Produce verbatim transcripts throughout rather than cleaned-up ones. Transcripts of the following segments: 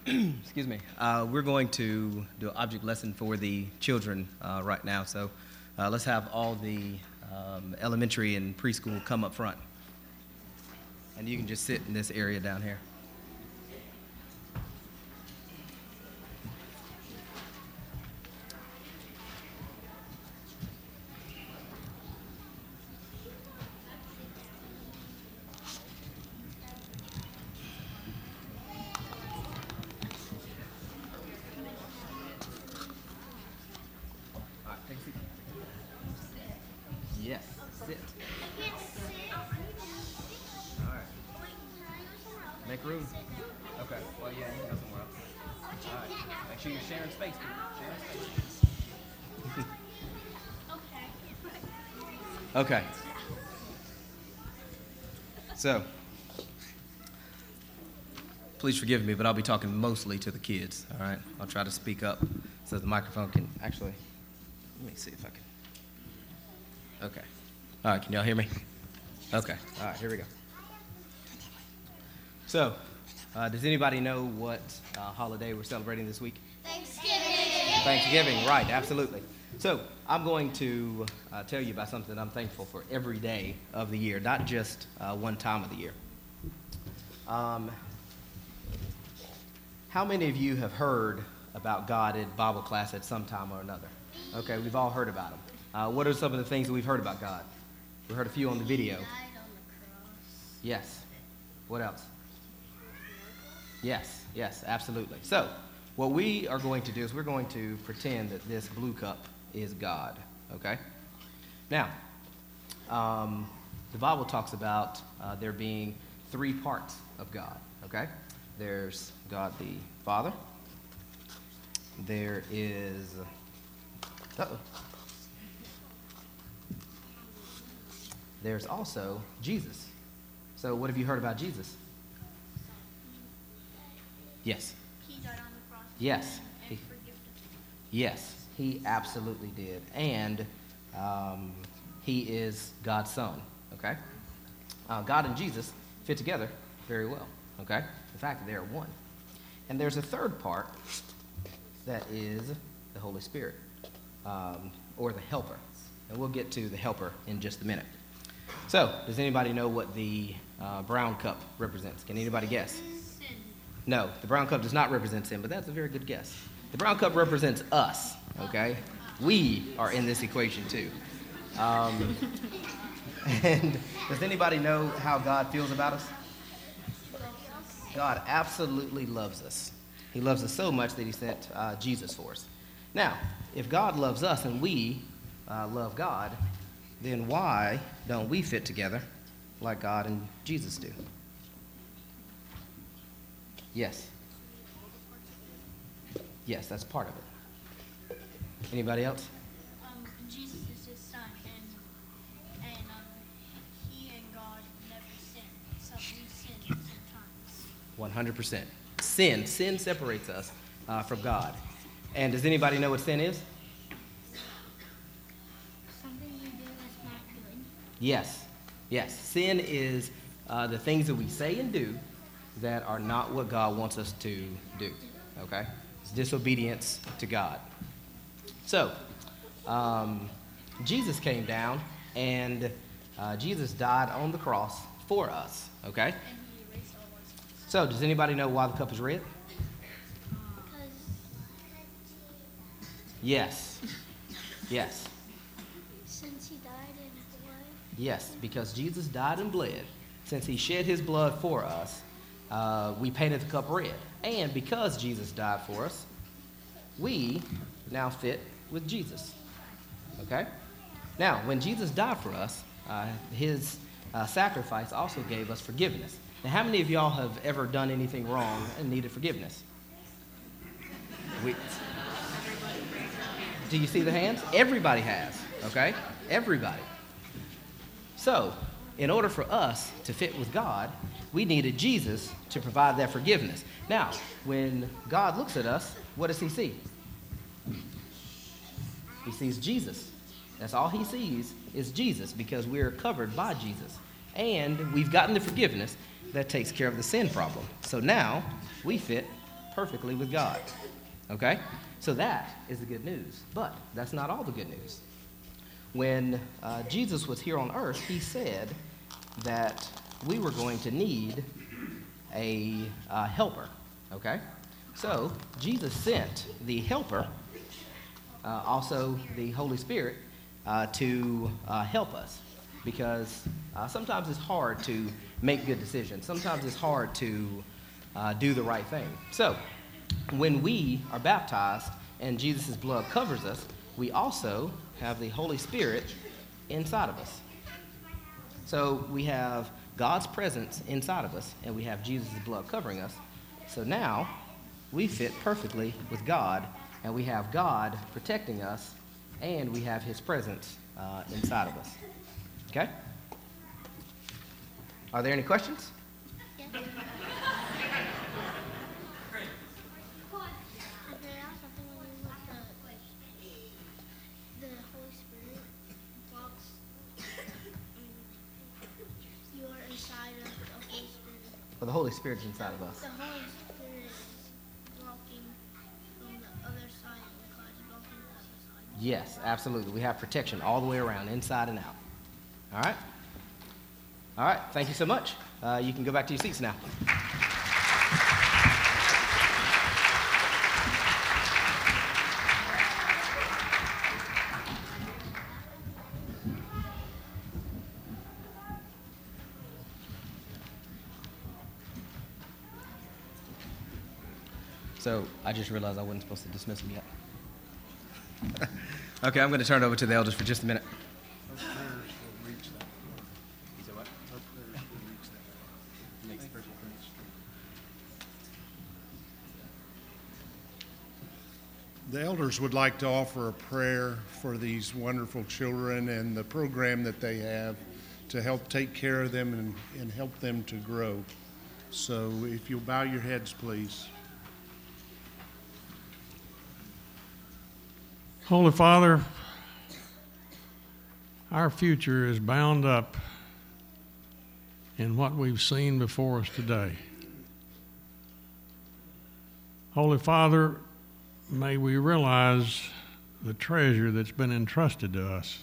excuse me, uh, we're going to do an object lesson for the children uh, right now. So uh, let's have all the um, elementary and preschool come up front. And you can just sit in this area down here. Yes, sit. All right. Make room. Okay. Well, yeah, you can go somewhere else. All right. Make sure you're sharing space. Sharing space. Okay. So, please forgive me, but I'll be talking mostly to the kids. All right. I'll try to speak up so the microphone can actually. Let me see if I can. Okay. All right, can y'all hear me? Okay. All right, here we go. So, uh, does anybody know what uh, holiday we're celebrating this week? Thanksgiving. Thanksgiving, right, absolutely. So, I'm going to uh, tell you about something I'm thankful for every day of the year, not just uh, one time of the year. Um, how many of you have heard about God at Bible class at some time or another? Okay, we've all heard about him. Uh, what are some of the things that we've heard about God? We heard a few on the video. He died on the cross. Yes. What else? Yes, yes, absolutely. So, what we are going to do is we're going to pretend that this blue cup is God, okay? Now, um, the Bible talks about uh, there being three parts of God, okay? There's God the Father. There is... Uh-oh. There's also Jesus. So what have you heard about Jesus? Yes. He died on the cross. Yes. And He, forgave us. yes, he absolutely did. And um, he is God's son, okay? Uh, God and Jesus fit together very well, okay? In fact, they are one. And there's a third part that is the Holy Spirit, um, or the helper. And we'll get to the helper in just a minute. So, does anybody know what the uh, brown cup represents? Can anybody guess? Sin. No, the brown cup does not represent sin, but that's a very good guess. The brown cup represents us, okay? We are in this equation too. Um, and does anybody know how God feels about us? God absolutely loves us. He loves us so much that he sent uh, Jesus for us. Now, if God loves us and we uh, love God, then why don't we fit together like God and Jesus do? Yes. Yes, that's part of it. Anybody else? Um, Jesus is his son, and and um, he and God never sin. So we sin sometimes. one hundred percent. Sin. Sin separates us uh, from God. And does anybody know what sin is? Something you do that's not good. Yes. Yes. Sin is uh, the things that we say and do that are not what God wants us to do. Okay? It's disobedience to God. So, um, Jesus came down and uh, Jesus died on the cross for us. Okay? And he erased all our sins. So, does anybody know why the cup is red? Because Yes. Yes. since he died in blood, Yes, because Jesus died and bled. Since he shed his blood for us, uh, we painted the cup red. And because Jesus died for us, we now fit with Jesus. Okay? Now, when Jesus died for us, uh, his uh, sacrifice also gave us forgiveness. Now, how many of y'all have ever done anything wrong and needed forgiveness? We, do you see the hands? Everybody has, okay? Everybody. So, in order for us to fit with God, we needed Jesus to provide that forgiveness. Now, when God looks at us, what does he see? He sees Jesus. That's all he sees is Jesus, because we're covered by Jesus. And we've gotten the forgiveness that takes care of the sin problem. So now we fit perfectly with God. Okay? So that is the good news. But that's not all the good news. When uh, Jesus was here on earth, he said that we were going to need a uh, helper. Okay? So Jesus sent the helper, uh, also the Holy Spirit, uh, to uh, help us. Because uh, sometimes it's hard to make good decisions. Sometimes it's hard to uh, do the right thing. So when we are baptized and Jesus' blood covers us, we also have the Holy Spirit inside of us. So we have God's presence inside of us, and we have Jesus' blood covering us. So now we fit perfectly with God, and we have God protecting us, and we have his presence uh, inside of us. Okay? Are there any questions? Yeah. And then also when you look at the Holy Spirit walks, you are inside of the Holy Spirit. Well, the Holy Spirit's inside of us. The Holy Spirit is walking from the other side, and God is walking the other side. Yes, absolutely. We have protection all the way around, inside and out. All right? All right, thank you so much. Uh, you can go back to your seats now. So I just realized I wasn't supposed to dismiss them yet. Okay, I'm going to turn it over to the elders for just a minute. Our prayers will reach that far. You said what? Our prayers will reach that far. Next person. The elders would like to offer a prayer for these wonderful children and the program that they have to help take care of them and, and help them to grow. So if you'll bow your heads, please. Holy Father, our future is bound up in what we've seen before us today. Holy Father, may we realize the treasure that's been entrusted to us.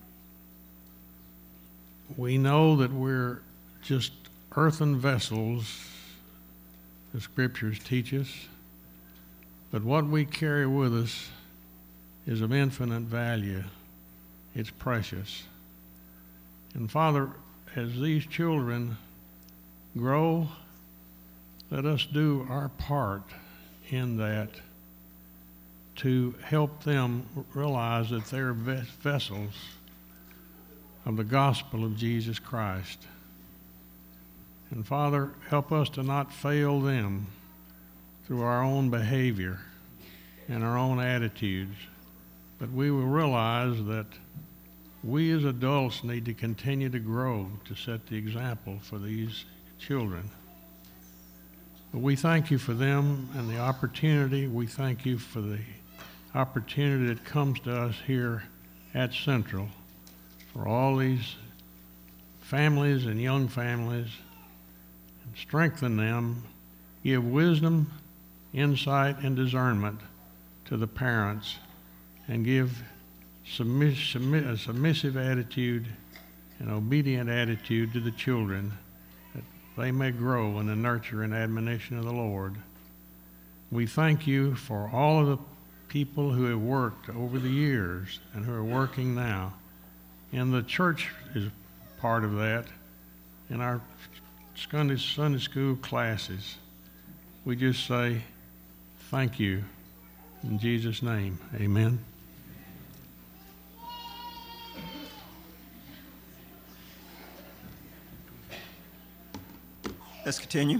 We know that we're just earthen vessels, the Scriptures teach us, but what we carry with us is of infinite value. It's precious. And Father, as these children grow, let us do our part in that to help them realize that they're vessels of the gospel of Jesus Christ. And Father, help us to not fail them through our own behavior and our own attitudes, but we will realize that we as adults need to continue to grow to set the example for these children. But we thank you for them and the opportunity. We thank you for the opportunity that comes to us here at Central for all these families and young families, and strengthen them, give wisdom, insight, and discernment to the parents, and give submiss- submi- a submissive attitude and obedient attitude to the children, that they may grow in the nurture and admonition of the Lord. We thank you for all of the people who have worked over the years and who are working now. And the church is part of that. In our Sunday, Sunday school classes, we just say, thank you. In Jesus' name, amen. Let's continue.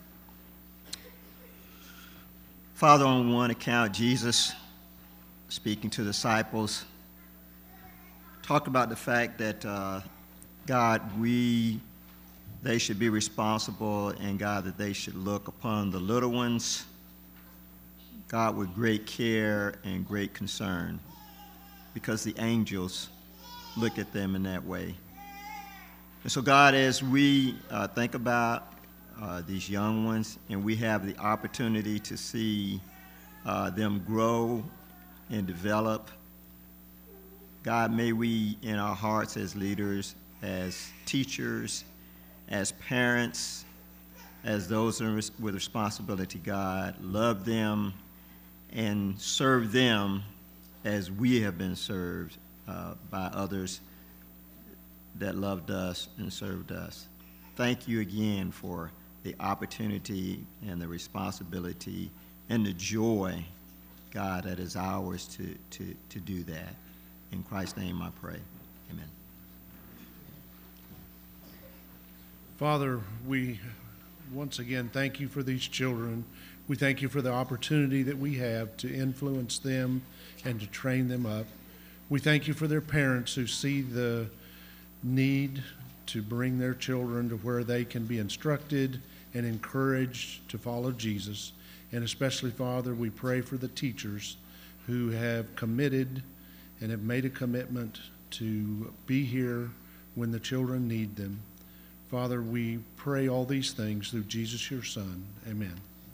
Father, on one account, Jesus, speaking to the disciples, talked about the fact that, uh, God, we, they should be responsible, and God, that they should look upon the little ones, God, with great care and great concern, because the angels look at them in that way. And so, God, as we uh, think about uh, these young ones, and we have the opportunity to see uh, them grow and develop. God, may we, in our hearts as leaders, as teachers, as parents, as those with responsibility, God, love them and serve them as we have been served uh, by others that loved us and served us. Thank you again for the opportunity and the responsibility and the joy, God, that is ours to, to, to do that. In Christ's name I pray. Amen. Father, we once again thank you for these children. We thank you for the opportunity that we have to influence them and to train them up. We thank you for their parents who see the need to bring their children to where they can be instructed and encouraged to follow Jesus. And especially, Father, we pray for the teachers who have committed and have made a commitment to be here when the children need them. Father, we pray all these things through Jesus, your Son. Amen.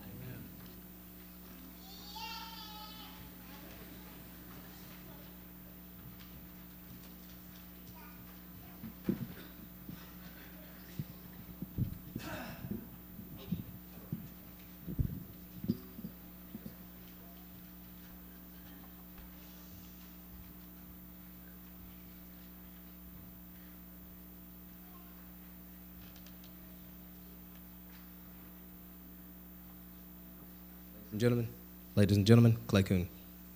and gentlemen, ladies and gentlemen, Clay Coon.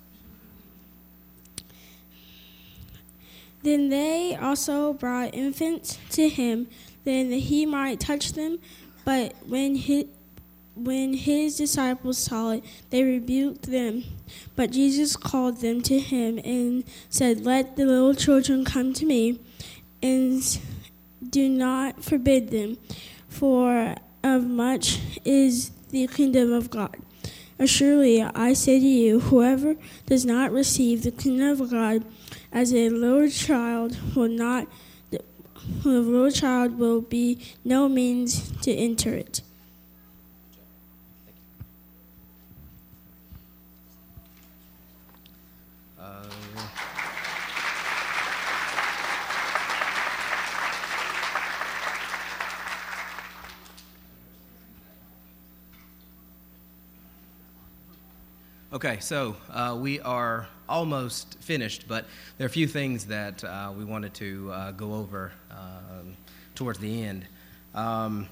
Then they also brought infants to him, that he might touch them. But when his, when his disciples saw it, they rebuked them. But Jesus called them to him and said, "Let the little children come to me, and do not forbid them, for of much is the kingdom of God. Surely I say to you, whoever does not receive the kingdom of God as a little child will not, the little child will be no means to enter it." Uh, Okay, so uh, we are almost finished, but there are a few things that uh, we wanted to uh, go over um, towards the end. Um,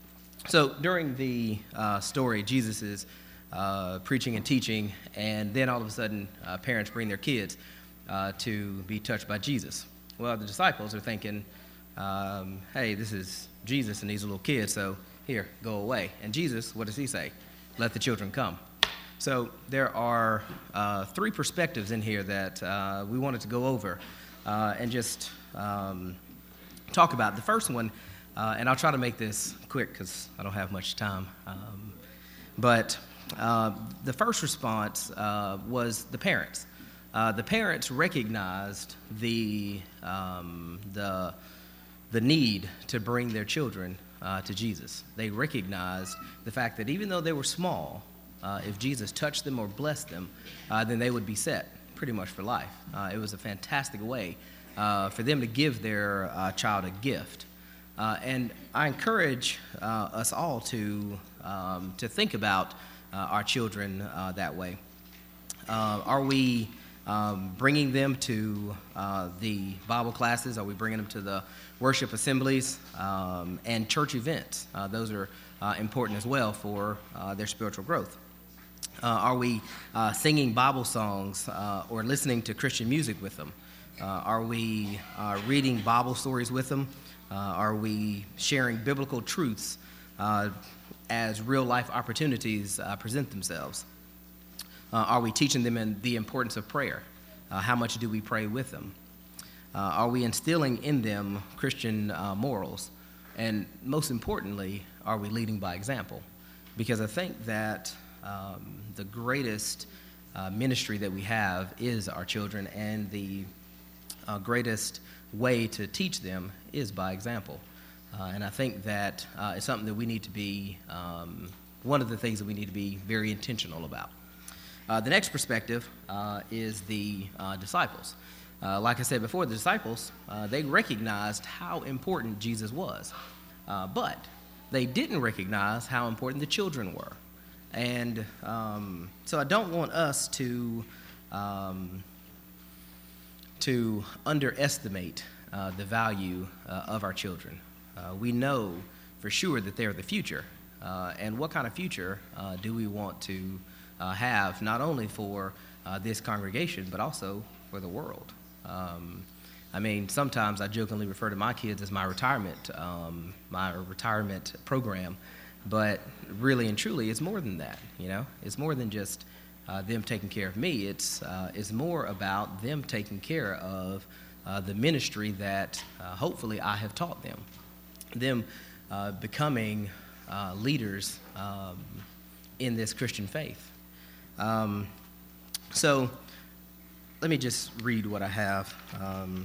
so during the uh, story, Jesus is uh, preaching and teaching, and then all of a sudden, uh, parents bring their kids uh, to be touched by Jesus. Well, the disciples are thinking, um, hey, this is Jesus and these are little kids, so here, go away. And Jesus, what does he say? Let the children come. So there are uh, three perspectives in here that uh, we wanted to go over uh, and just um, talk about. The first one, uh, and I'll try to make this quick because I don't have much time, um, but uh, the first response uh, was the parents. Uh, the parents recognized the, um, the, the need to bring their children uh, to Jesus. They recognized the fact that even though they were small, Uh, if Jesus touched them or blessed them, uh, then they would be set pretty much for life. Uh, it was a fantastic way uh, for them to give their uh, child a gift. Uh, and I encourage uh, us all to, um, to think about uh, our children uh, that way. Uh, are we um, bringing them to uh, the Bible classes? Are we bringing them to the worship assemblies um, and church events? Uh, those are uh, important as well for uh, their spiritual growth. Uh, are we uh, singing Bible songs uh, or listening to Christian music with them? Uh, are we uh, reading Bible stories with them? Uh, are we sharing biblical truths uh, as real-life opportunities uh, present themselves? Uh, are we teaching them in the importance of prayer? Uh, how much do we pray with them? Uh, are we instilling in them Christian uh, morals? And most importantly, are we leading by example? Because I think that Um, the greatest uh, ministry that we have is our children, and the uh, greatest way to teach them is by example. Uh, and I think that uh, it's something that we need to be, um, one of the things that we need to be very intentional about. Uh, the next perspective uh, is the uh, disciples. Uh, like I said before, the disciples, uh, they recognized how important Jesus was, uh, but they didn't recognize how important the children were. And um, so I don't want us to, um, to underestimate uh, the value uh, of our children. Uh, we know for sure that they're the future. Uh, and what kind of future uh, do we want to uh, have, not only for uh, this congregation, but also for the world? Um, I mean, sometimes I jokingly refer to my kids as my retirement, um, my retirement program, but really and truly, it's more than that, you know? It's more than just uh, them taking care of me. It's, uh, it's more about them taking care of uh, the ministry that uh, hopefully I have taught them. Them uh, becoming uh, leaders um, in this Christian faith. Um, so let me just read what I have. Um,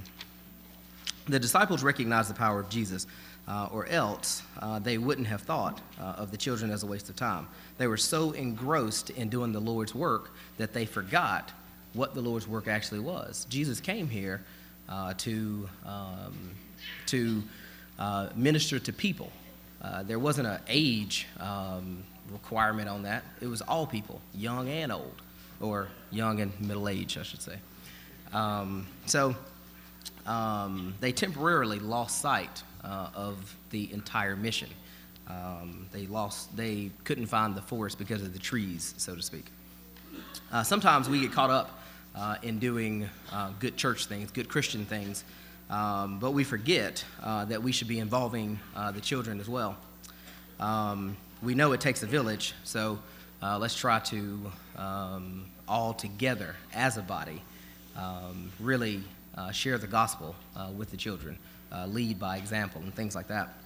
the disciples recognized the power of Jesus, uh, or else uh, they wouldn't have thought uh, of the children as a waste of time. They were so engrossed in doing the Lord's work that they forgot what the Lord's work actually was. Jesus came here uh, to, um, to uh, minister to people. Uh, there wasn't an age um, requirement on that. It was all people, young and old, or young and middle age, I should say. Um, so um, they temporarily lost sight uh, of the entire mission. Um, they lost. They couldn't find the forest because of the trees, so to speak. Uh, sometimes we get caught up uh, in doing uh, good church things, good Christian things, um, but we forget uh, that we should be involving uh, the children as well. Um, we know it takes a village, so uh, let's try to um, all together as a body um, really uh, share the gospel uh, with the children, uh, lead by example, and things like that.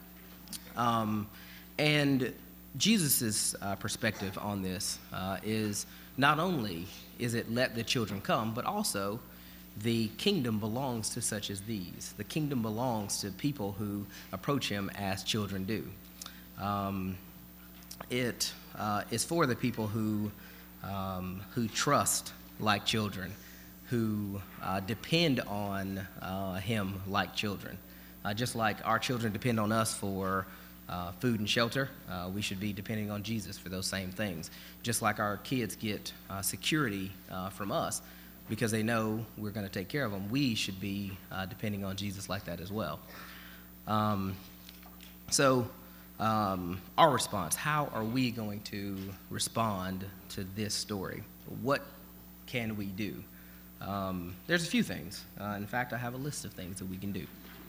Um, and Jesus' uh, perspective on this uh, is not only is it let the children come, but also the kingdom belongs to such as these. The kingdom belongs to people who approach him as children do. Um, it uh, is for the people who um, who trust like children, who uh, depend on uh, him like children. Uh, just like our children depend on us for uh, food and shelter, uh, we should be depending on Jesus for those same things. Just like our kids get uh, security uh, from us because they know we're going to take care of them, we should be uh, depending on Jesus like that as well. Um, so um, our response, how are we going to respond to this story? What can we do? Um, there's a few things. Uh, in fact, I have a list of things that we can do.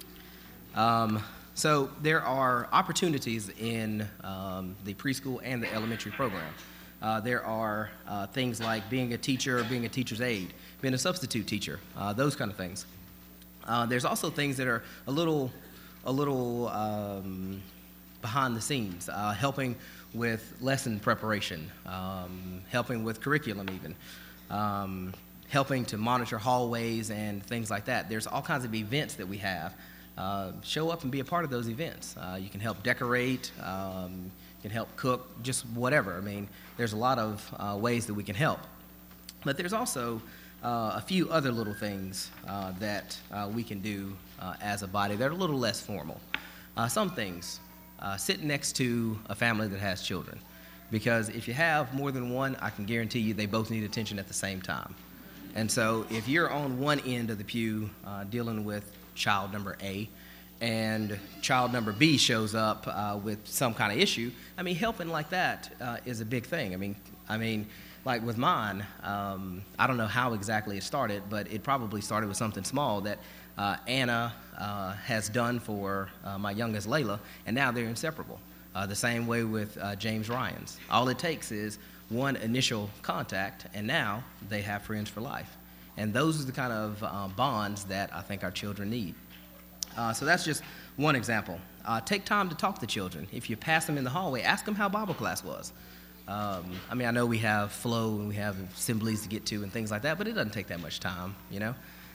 Um, so there are opportunities in um, the preschool and the elementary program. Uh, there are uh, things like being a teacher, being a teacher's aide, being a substitute teacher, uh, those kind of things. Uh, there's also things that are a little, a little um, behind the scenes, uh, helping with lesson preparation, um, helping with curriculum even, um, helping to monitor hallways and things like that. There's all kinds of events that we have. Uh, show up and be a part of those events. Uh, you can help decorate, um, you can help cook, just whatever. I mean, there's a lot of uh, ways that we can help. But there's also uh, a few other little things uh, that uh, we can do uh, as a body that are a little less formal. Uh, some things, uh, sit next to a family that has children. Because if you have more than one, I can guarantee you they both need attention at the same time. And so if you're on one end of the pew uh, dealing with child number A, and child number B shows up uh, with some kind of issue, I mean, helping like that uh, is a big thing. I mean, I mean, like with mine, um, I don't know how exactly it started, but it probably started with something small that uh, Anna uh, has done for uh, my youngest Layla, and now they're inseparable. Uh, the same way with uh, James Ryan's. All it takes is one initial contact, and now they have friends for life. And those are the kind of uh, bonds that I think our children need. Uh, so that's just one example. Uh, take time to talk to children. If you pass them in the hallway, ask them how Bible class was. Um, I mean, I know we have flow and we have assemblies to get to and things like that, but it doesn't take that much time, you know.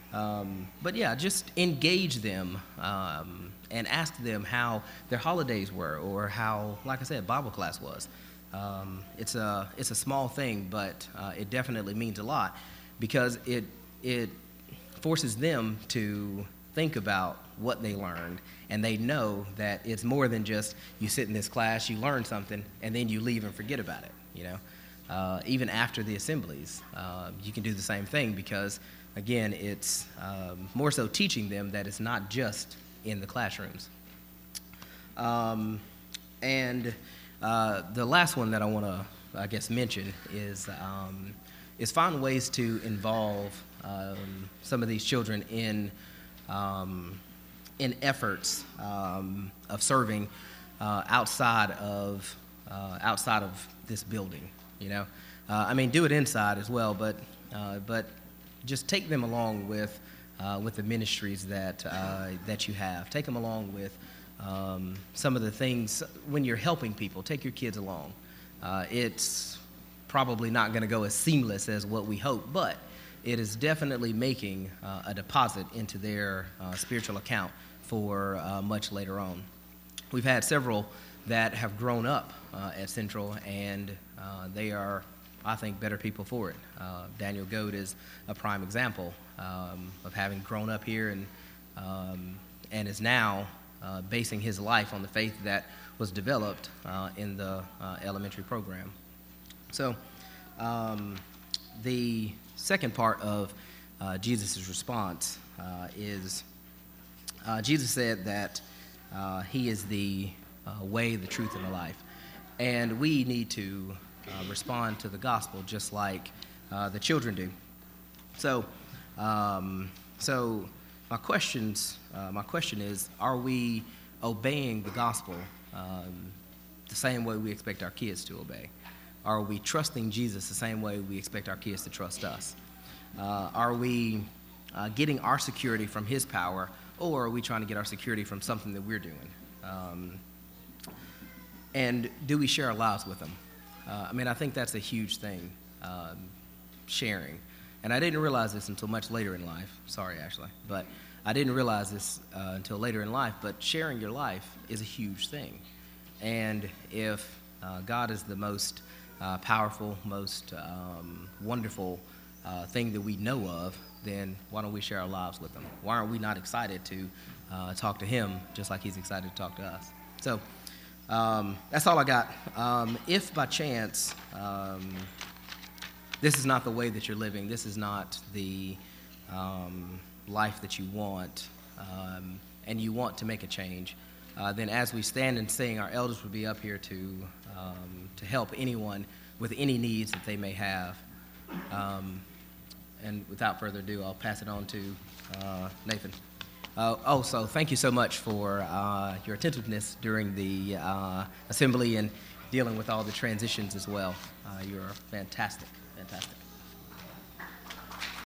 Um, but yeah, just engage them um, and ask them how their holidays were, or how, like I said, Bible class was. Um, it's a it's a small thing, but uh, it definitely means a lot, because it it forces them to think about what they learned, and they know that it's more than just you sit in this class, you learn something, and then you leave and forget about it. You know, uh, even after the assemblies, uh, you can do the same thing, because again, it's um, more so teaching them that it's not just in the classrooms. Um, and uh, the last one that I want to, I guess, mention is um, is find ways to involve um, some of these children in um, in efforts um, of serving uh, outside of uh, outside of this building. You know, uh, I mean, do it inside as well, but uh, but just take them along with uh, with the ministries that uh, that you have. Take them along with um, some of the things when you're helping people. Take your kids along. Uh, it's probably not going to go as seamless as what we hope, but it is definitely making uh, a deposit into their uh, spiritual account for uh, much later on. We've had several that have grown up uh, at Central, and uh, they are, I think, better people for it. Uh, Daniel Goad is a prime example um, of having grown up here and um, and is now uh, basing his life on the faith that was developed uh, in the uh, elementary program. So um, the second part of uh, Jesus' response uh, is uh, Jesus said that uh, he is the uh, way, the truth, and the life. And we need to uh, respond to the gospel just like uh, the children do. So, um, so my questions, uh, my question is: are we obeying the gospel um, the same way we expect our kids to obey? Are we trusting Jesus the same way we expect our kids to trust us? Uh, are we uh, getting our security from his power, or are we trying to get our security from something that we're doing? Um, and do we share our lives with them? Uh, I mean, I think that's a huge thing, um, sharing. And I didn't realize this until much later in life. Sorry, Ashley. But I didn't realize this uh, until later in life. But sharing your life is a huge thing. And if uh, God is the most uh, powerful, most um, wonderful uh, thing that we know of, then why don't we share our lives with him? Why aren't we not excited to uh, talk to him just like he's excited to talk to us? So um, that's all I got. Um, if by chance um, this is not the way that you're living, this is not the um, life that you want, um, and you want to make a change, uh, then as we stand and sing, our elders will be up here to um, to help anyone with any needs that they may have. Um, and without further ado, I'll pass it on to uh, Nathan. Uh, also, thank you so much for uh, your attentiveness during the uh, assembly and dealing with all the transitions as well. Uh, you're fantastic, fantastic.